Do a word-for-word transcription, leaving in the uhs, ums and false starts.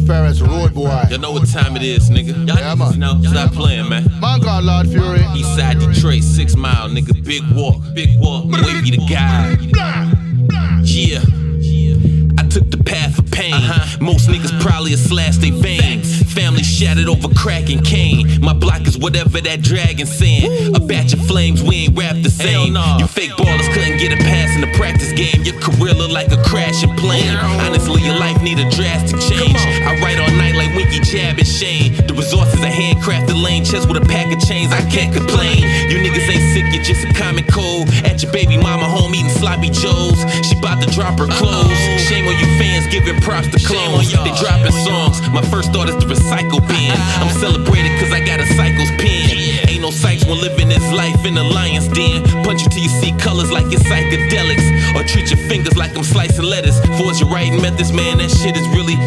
Ferris, Road Boy. You know what time it is, nigga. Y'all Yeah, niggas man. know. Stop playing, man. Man called Lord Fury. Eastside Detroit, six mile, nigga. Big walk, big walk. Wavy the guy. Yeah. I took the path of pain. Uh-huh. Most niggas probably have slashed their veins. Family shattered over crack and cane. My block is whatever that dragon saying. A batch of flames, we ain't rap the same. No. You fake ballers couldn't get a pass in the practice game. Your career look like a crashing plane. Honestly, your life need a drastic change. I write all night like Winky, Jab, and Shane. The resources are handcrafted lane chest with a pack of chains. I can't complain. You niggas ain't sick, you're just a common cold. At your baby mama home eating sloppy joes. She bout to drop her clothes. Shame on you fans giving props to clones. They dropping songs. My first thought is the recycle bin. I'm celebrated cause I got a cycle's pen. Ain't no Sykes when living this life in the lion's den. Punch you till you see colors like it's psychedelics. Or treat your fingers like I'm slicing lettuce. Force your writing methods, man, that shit is really